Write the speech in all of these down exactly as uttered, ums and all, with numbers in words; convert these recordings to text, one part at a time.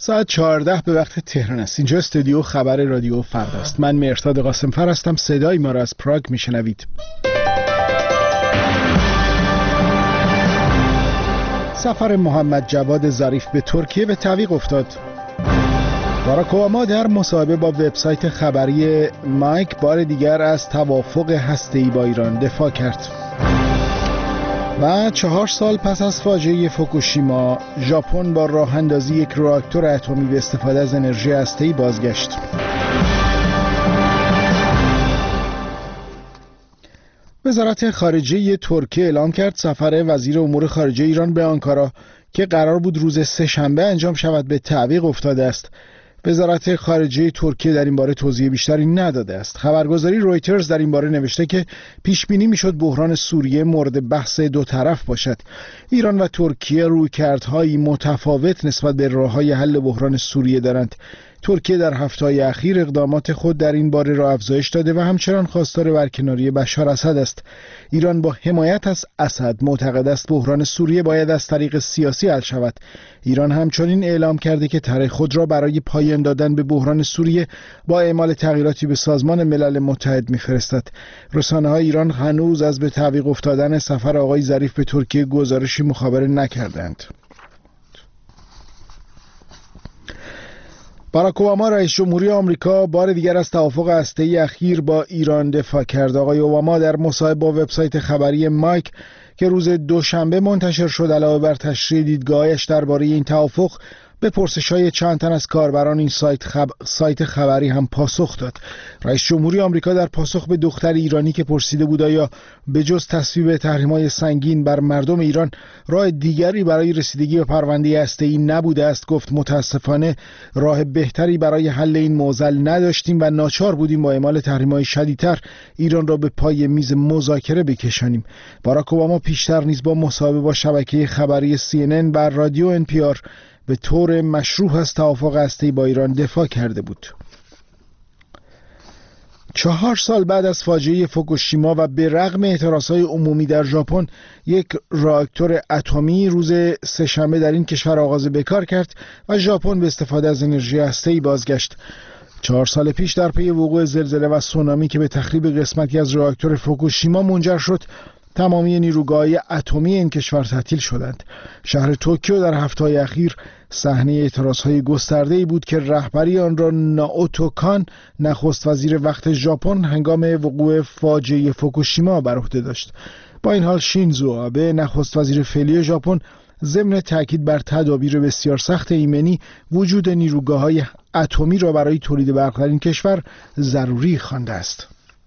ساعت چهارده به وقت تهران است. اینجا استودیو خبر رادیو فردا است. من مهرداد قاسمفر هستم. صدای ما را از پراگ میشنوید. سفر محمد جواد ظریف به ترکیه به تعویق افتاد. باراک اوباما در مصاحبه با وبسایت خبری مایک بار دیگر از توافق هسته‌ای با ایران دفاع کرد. و چهار سال پس از فاجعه فوکوشیما، ژاپن با راه اندازی یک راکتور اتمی به استفاده از انرژی هسته‌ای بازگشت. وزارت خارجه ترکیه اعلام کرد سفر وزیر امور خارجه ایران به آنکارا که قرار بود روز سه‌شنبه انجام شود به تعویق افتاده است. وزارت خارجه ترکیه در این باره توضیح بیشتری نداده است. خبرگزاری رویترز در این باره نوشته که پیش بینی میشد بحران سوریه مورد بحث دو طرف باشد. ایران و ترکیه رویکردهایی متفاوت نسبت به راه‌های حل بحران سوریه دارند. ترکیه در هفته‌های اخیر اقدامات خود در این باره را افزایش داده و همچنان خواستار برکناری بشار اسد است. ایران با حمایت از اسد معتقد است بحران سوریه باید از طریق سیاسی حل شود. ایران همچنین اعلام کرده که طرح خود را برای پایان دادن به بحران سوریه با اعمال تغییراتی به سازمان ملل متحد می‌فرستد. رسانه‌های ایران هنوز از به تعویق افتادن سفر آقای ظریف به ترکیه گزارشی مخابره نکردند. باراک اوباما رئیس جمهوری آمریکا بار دیگر از توافق هسته‌ای اخیر با ایران دفاع کرد. آقای اوباما در مصاحبه با وبسایت خبری مایک که روز دوشنبه منتشر شد علاوه بر تشریح دیدگاهش درباره این توافق به پرسش‌های چند تن از کاربران این سایت, خب... سایت خبری هم پاسخ داد. رئیس جمهوری آمریکا در پاسخ به دختر ایرانی که پرسیده بود آیا به جز تصویب تحریم‌های سنگین بر مردم ایران راه دیگری برای رسیدگی به پرونده هسته‌ای نبوده است گفت متاسفانه راه بهتری برای حل این معضل نداشتیم و ناچار بودیم با اعمال تحریم‌های شدیدتر ایران را به پای میز مذاکره بکشانیم. باراک اوباما پیشتر نیز با مصاحبه با شبکه خبری سی ان ان بر رادیو ان پی آر به طور مشروع از توافق هسته‌ای با ایران دفاع کرده بود. چهار سال بعد از فاجعه فوکوشیما و به رغم اعتراضهای عمومی در ژاپن، یک راکتور اتمی روز سه‌شنبه در این کشور آغاز به کار کرد و ژاپن به استفاده از انرژی هسته‌ای بازگشت. چهار سال پیش در پی وقوع زلزله و سونامی که به تخریب قسمتی از راکتور فوکوشیما منجر شد، تمامی نیروگاه‌های اتمی این کشور تعطیل شدند. شهر توکیو در هفته‌های اخیر صحنه اعتراضهای گسترده‌ای بود که رهبری آن را نائوتو کان، نخست وزیر وقت ژاپن، هنگام وقوع فاجعه فوکوشیما بر عهده داشت. با این حال شینزو آبه، نخست وزیر فعلی ژاپن، ضمن تاکید بر تدابیر بسیار سخت ایمنی، وجود نیروگاه‌های اتمی را برای تولید برق در این کشور ضروری خوانده است.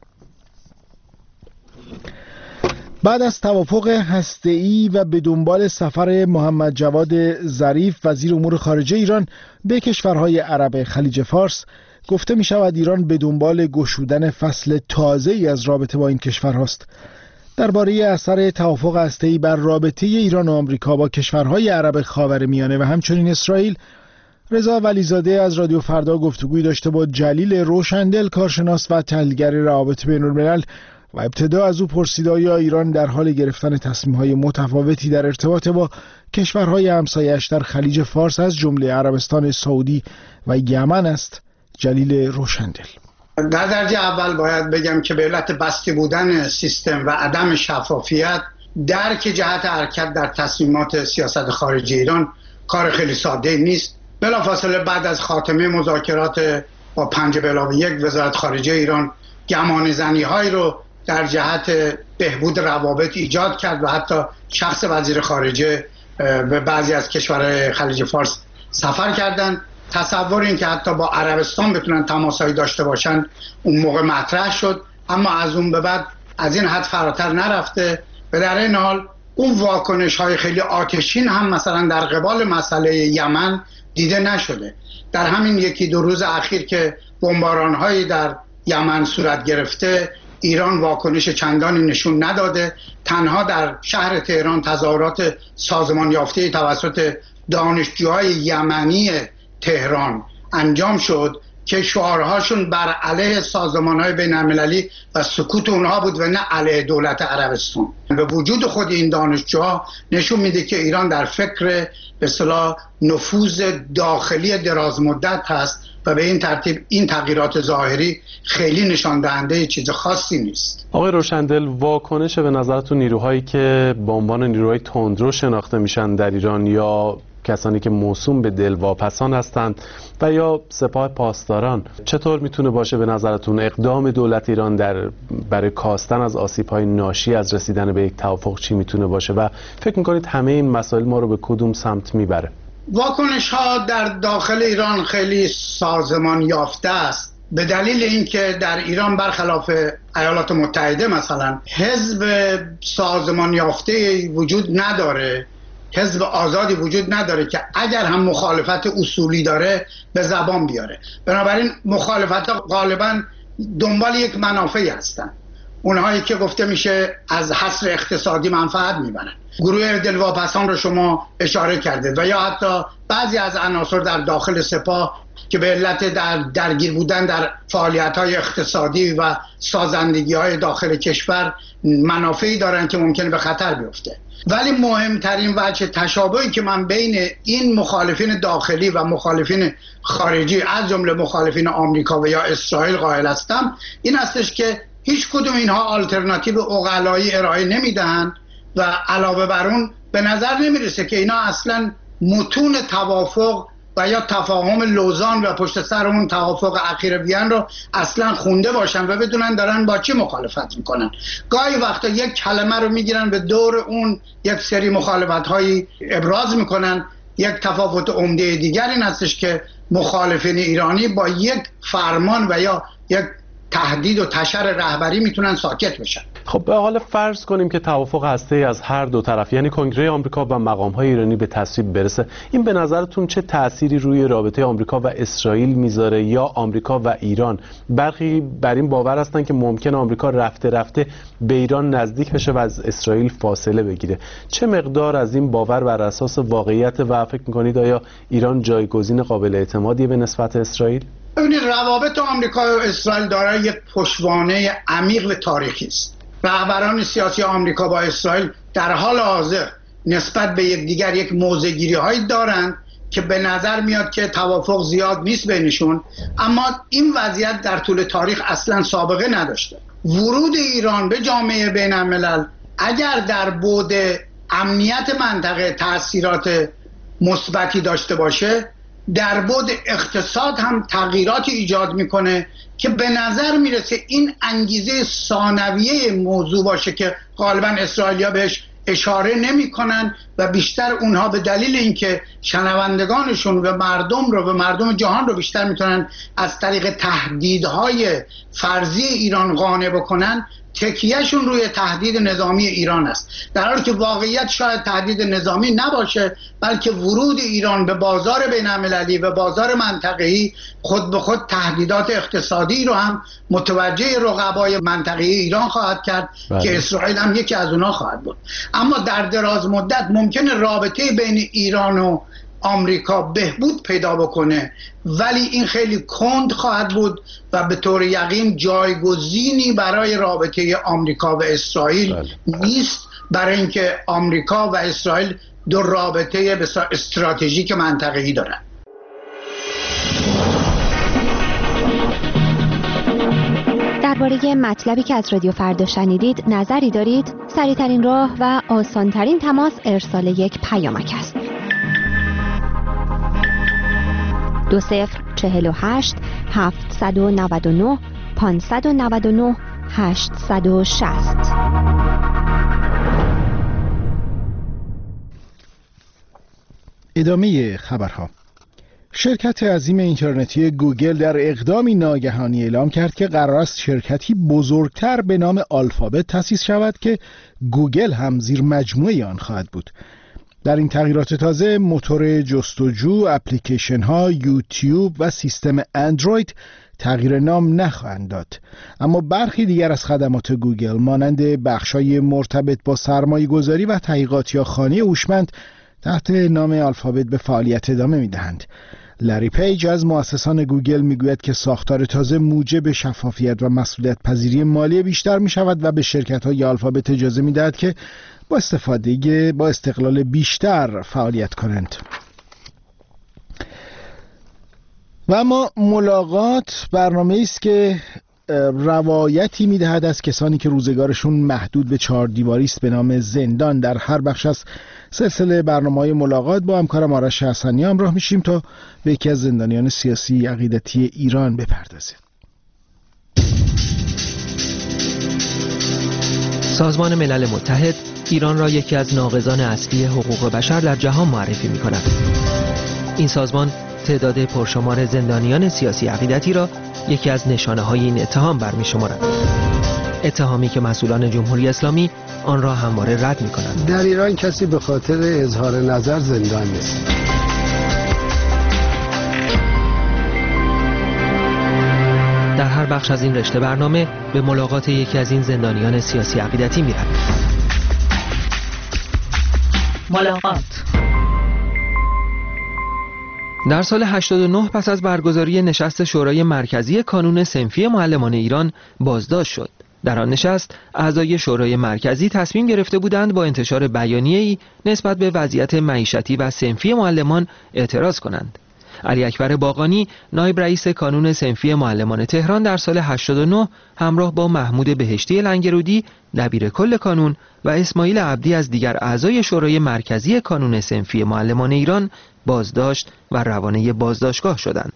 بعد از توافق هسته‌ای و به دنبال سفر محمد جواد ظریف وزیر امور خارجه ایران به کشورهای عرب خلیج فارس، گفته می شود ایران به دنبال گشودن فصل تازه‌ای از رابطه با این کشورهاست. درباره اثر توافق هسته‌ای بر رابطه ایران و آمریکا با کشورهای عرب خاورمیانه و همچنین اسرائیل، رضا ولیزاده از رادیو فردا گفتگوی داشته با جلیل روشندل، کارشناس و تحلیلگر روابط بین‌الملل، و ابتدا از او پرسید آیا ایران در حال گرفتن تصمیم‌های متفاوتی در ارتباط با کشورهای همسایه‌اش در خلیج فارس از جمله عربستان سعودی و یمن است. جلیل روشندل: در درجه اول باید بگم که به علت بسته بودن سیستم و عدم شفافیت درک جهت حرکت در تصمیمات سیاست خارجی ایران کار خیلی ساده نیست. بلافاصله بعد از خاتمه مذاکرات با پنج به علاوه یک، وزارت خارجه ایران گمان زنی‌هایی رو در جهت بهبود روابط ایجاد کرد و حتی شخص وزیر خارجه به بعضی از کشورهای خلیج فارس سفر کردند. تصور این که حتی با عربستان بتونن تماسایی داشته باشن اون موقع مطرح شد، اما از اون به بعد از این حد فراتر نرفته و در این حال اون واکنش های خیلی آتشین هم مثلا در قبال مسئله یمن دیده نشده. در همین یکی دو روز اخیر که بمباران هایی در یمن صورت گرفته، ایران واکنش چندانی نشون نداده. تنها در شهر تهران تظاهرات سازمان یافته توسط دانشجوهای یمنی تهران انجام شد که شعارهاشون بر علیه سازمان‌های بین‌المللی و سکوت اونها بود و نه علیه دولت عربستان. به وجود خود این دانشجوها نشون میده که ایران در فکر به اصطلاح نفوذ داخلی دراز مدت هست و به این ترتیب این تغییرات ظاهری خیلی نشان دهنده چیز خاصی نیست. آقای روشندل، واکنش به نظرتون نیروهایی که به عنوان نیروهای تندرو شناخته میشن در ایران یا کسانی که موسوم به دلواپسان هستند و یا سپاه پاسداران چطور میتونه باشه به نظرتون؟ اقدام دولت ایران در برای کاستن از آسیب‌های ناشی از رسیدن به یک توافق چی میتونه باشه و فکر میکنید همه این مسائل ما رو به کدوم سمت میبره؟ واکنش ها در داخل ایران خیلی سازمان یافته است، به دلیل اینکه در ایران برخلاف ایالات متحده مثلا حزب سازمان یافته وجود نداره، حزب آزادی وجود نداره که اگر هم مخالفت اصولی داره به زبان بیاره. بنابراین مخالفت ها غالبا دنبال یک منافعی هستن، اونهایی که گفته میشه از حصر اقتصادی منفعت میبرن. گروه دلواپسان رو شما اشاره کردید و یا حتی بعضی از عناصر در داخل سپاه که به علت در درگیر بودن در فعالیت‌های اقتصادی و سازندگی‌های داخل کشور منافعی دارن که ممکنه به خطر بیفته. ولی مهمترین وجه تشابهی که من بین این مخالفین داخلی و مخالفین خارجی از جمله مخالفین آمریکا و یا اسرائیل قائل هستم این هستش که هیچ کدوم اینها آلترناتیو عقلایی ارائه نمیدن و علاوه بر اون به نظر نمیرسه که اینا اصلا متون توافق و یا تفاهم لوزان و پشت سر اون توافق اخیر وین رو اصلا خونده باشن و بدونن دارن با چی مخالفت میکنن. گاهی وقتا یک کلمه رو میگیرن به دور اون یک سری مخالفت هایی ابراز میکنن. یک تفاوت عمده دیگر این هستش که مخالفین ایرانی با یک فرمان و یا یک تهدید و تشر رهبری میتونن ساکت بشن. خب به حال فرض کنیم که توافق هسته‌ای از هر دو طرف، یعنی کنگره آمریکا و مقام‌های ایرانی به تصویب برسه، این به نظرتون چه تأثیری روی رابطه آمریکا و اسرائیل میذاره؟ یا آمریکا و ایران؟ برخی بر این باور هستن که ممکن آمریکا رفته رفته به ایران نزدیک بشه و از اسرائیل فاصله بگیره. چه مقدار از این باور بر اساس واقعیت و فکر می‌کنید آیا ایران جایگزین قابل اعتمادی به نسبت اسرائیل؟ ببینید، روابط آمریکا و اسرائیل دارای یک پشتوانه عمیق و تاریخی است. رهبران سیاسی آمریکا با اسرائیل در حال حاضر نسبت به یکدیگر یک موضع‌گیری هایی دارند که به نظر میاد که توافق زیاد نیست بینشون، اما این وضعیت در طول تاریخ اصلا سابقه نداشته. ورود ایران به جامعه بین الملل اگر در بعد امنیت منطقه تأثیرات مثبتی داشته باشه، در بعد اقتصاد هم تغییراتی ایجاد میکنه که به نظر میرسه این انگیزه ثانویه موضوع باشه که غالبا اسرائیلیا بهش اشاره نمیکنن و بیشتر اونها به دلیل اینکه شنوندگانشون و مردم رو و مردم جهان رو بیشتر میتونن از طریق تهدیدهای فرضی ایران قانع بکنن، تکیهشون روی تهدید نظامی ایران است، در حالی که واقعیت شاید تهدید نظامی نباشه، بلکه ورود ایران به بازار بین‌المللی و بازار منطقه‌ای خود به خود تهدیدات اقتصادی رو هم متوجه رقبای منطقه‌ای ایران خواهد کرد بله. که اسرائیل هم یکی از اونها خواهد بود. اما در دراز مدت ممکنه رابطه بین ایران و آمریکا بهبود پیدا بکنه، ولی این خیلی کند خواهد بود و به طور یقین جایگزینی برای رابطه آمریکا و اسرائیل بله. نیست، برای اینکه آمریکا و اسرائیل دو رابطه استراتژیک منطقه‌ای دارن. درباره مطلبی که از رادیو فردا شنیدید نظری دارید؟ سریع‌ترین راه و آسان‌ترین تماس ارسال یک پیامک است. دو صفر چهل و هشت هفتصد و نود و نه پانصد و نود و نه هشتصد و شصت. ادامه خبرها. شرکت عظیم اینترنتی گوگل در اقدامی ناگهانی اعلام کرد که قرار است شرکتی بزرگتر به نام آلفابت تأسیس شود که گوگل هم زیر مجموعه آن خواهد بود. در این تغییرات تازه موتور جستجو، اپلیکیشن ها، یوتیوب و سیستم اندروید تغییر نام نخواهند داد، اما برخی دیگر از خدمات گوگل مانند بخشای مرتبط با سرمایه‌گذاری و تحقیقات یا خانه هوشمند تحت نام آلفابت به فعالیت ادامه میدهند. لری پیج از مؤسسان گوگل میگوید که ساختار تازه موجب شفافیت و مسئولیت پذیری مالی بیشتر می شود و به شرکت‌های آلفابت اجازه میدهد که با استفاده با استقلال بیشتر فعالیت کنند. و اما ملاقات برنامه‌ای است که روایتی میدهد از کسانی که روزگارشون محدود به چهار دیواری است به نام زندان. در هر بخش از سلسله برنامه‌های ملاقات با همکارم آرش حسنی همراه میشیم تا به یکی از زندانیان سیاسی عقیدتی ایران بپردازیم. سازمان ملل متحد ایران را یکی از ناقضان اصلی حقوق بشر در جهان معرفی می‌کند. این سازمان تعداد پرشمار زندانیان سیاسی عقیدتی را یکی از نشانه‌های این اتهام برمی‌شمارد. اتهامی که مسئولان جمهوری اسلامی آن را همواره رد می‌کنند. در ایران کسی به خاطر اظهار نظر زندان نیست. در هر بخش از این رشته برنامه به ملاقات یکی از این زندانیان سیاسی عقیدتی می‌رویم. ملاقات. در سال هشتاد و نه پس از برگزاری نشست شورای مرکزی کانون صنفی معلمان ایران بازداشت شد. در آن نشست اعضای شورای مرکزی تصمیم گرفته بودند با انتشار بیانیه‌ای نسبت به وضعیت معیشتی و صنفی معلمان اعتراض کنند. علی اکبر باقانی نایب رئیس کانون صنفی معلمان تهران در سال هشتاد و نه همراه با محمود بهشتی لنگرودی دبیر کل کانون و اسماعیل عبدی از دیگر اعضای شورای مرکزی کانون صنفی معلمان ایران بازداشت و روانه بازداشتگاه شدند.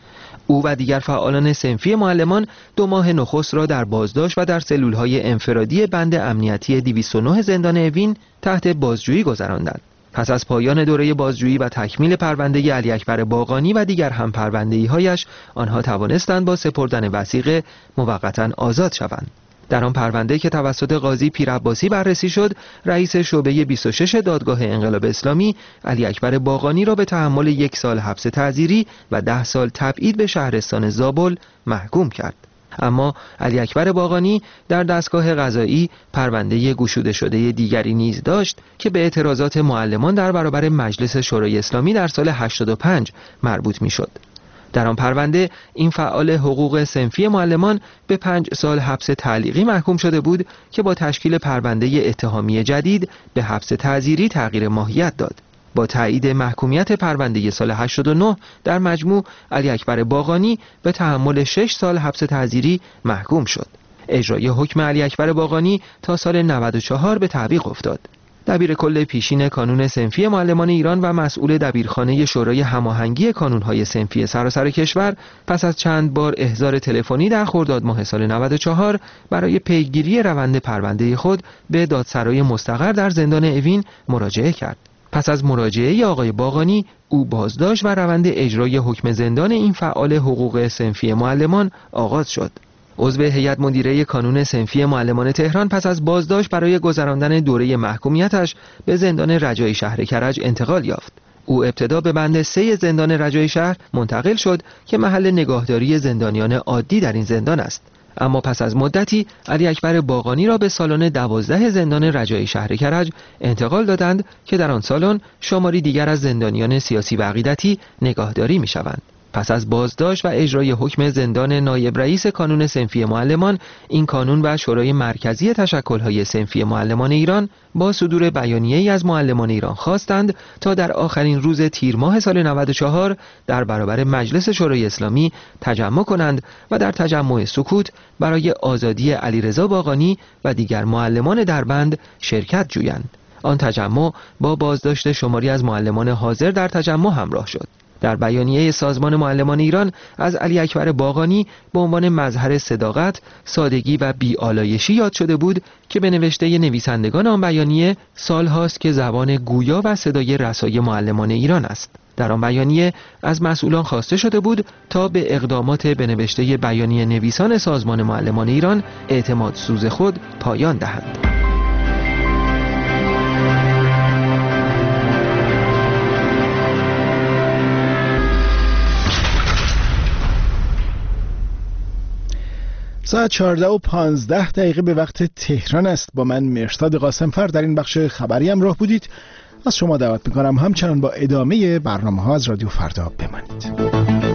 او و دیگر فعالان صنفی معلمان دو ماه نخست را در بازداشت و در سلولهای انفرادی بند امنیتی دویست و نه زندان اوین تحت بازجویی گذراندند. پس از پایان دوره بازجویی و تکمیل پرونده علی اکبر باقانی و دیگر هم پرونده‌ای‌هایش آنها توانستند با سپردن وثیقه موقتاً آزاد شوند. در آن پرونده که توسط قاضی پیرعباسی بررسی شد، رئیس شعبه بیست و شش دادگاه انقلاب اسلامی علی اکبر باقانی را به تحمل یک سال حبس تعزیری و ده سال تبعید به شهرستان زابل محکوم کرد. اما علی اکبر باقانی در دستگاه قضایی پرونده گشوده شده دیگری نیز داشت که به اعتراضات معلمان در برابر مجلس شورای اسلامی در سال هشتاد و پنج مربوط می‌شد. در آن پرونده این فعال حقوق صنفی معلمان به پنج سال حبس تعلیقی محکوم شده بود که با تشکیل پرونده اتهامی جدید به حبس تعزیری تغییر ماهیت داد. با تایید محکومیت پرونده سال هشتاد و نه در مجموع علی اکبر باقانی به تحمل شش سال حبس تعزیری محکوم شد. اجرای حکم علی اکبر باقانی تا سال نود و چهار به تعویق افتاد. دبیر کل پیشین کانون صنفی معلمان ایران و مسئول دبیرخانه شورای هماهنگی کانون‌های صنفی سراسر کشور پس از چند بار احضار تلفنی در خرداد ماه سال نود و چهار برای پیگیری روند پرونده خود به دادسرای مستقر در زندان اوین مراجعه کرد. پس از مراجعه آقای باقانی او بازداشت و روند اجرای حکم زندان این فعال حقوق صنفی معلمان آغاز شد. عضو هیئت مدیره کانون صنفی معلمان تهران پس از بازداشت برای گذراندن دوره محکومیتش به زندان رجایی شهر کرج انتقال یافت. او ابتدا به بند سه زندان رجایی شهر منتقل شد که محل نگاهداری زندانیان عادی در این زندان است. اما پس از مدتی علی اکبر باقانی را به سالن دوازده زندان رجایی شهر کرج انتقال دادند که در آن سالن شماری دیگر از زندانیان سیاسی و عقیدتی نگاهداری می شوند. پس از بازداشت و اجرای حکم زندان نایب رئیس کانون صنفی معلمان، این کانون و شورای مرکزی تشکل‌های صنفی معلمان ایران با صدور بیانیه‌ای از معلمان ایران خواستند تا در آخرین روز تیر ماه سال نود و چهار در برابر مجلس شورای اسلامی تجمع کنند و در تجمع سکوت برای آزادی علیرضا باقانی و دیگر معلمان در بند شرکت جویند. آن تجمع با بازداشت شماری از معلمان حاضر در تجمع همراه شد. در بیانیه سازمان معلمان ایران از علی اکبر باقانی به عنوان مظهر صداقت، سادگی و بی‌آلایشی یاد شده بود که به نوشته نویسندگان آن بیانیه سال هاست که زبان گویا و صدای رسای معلمان ایران است. در آن بیانیه از مسئولان خواسته شده بود تا به اقدامات به نوشته بیانیه نویسان سازمان معلمان ایران اعتماد سوز خود پایان دهند. ساعت چهارده و پانزده دقیقه به وقت تهران است. با من مرشاد قاسمفر در این بخش خبری همراه بودید. از شما دعوت میکنم همچنان با ادامه برنامه ها از رادیو فردا بمانید.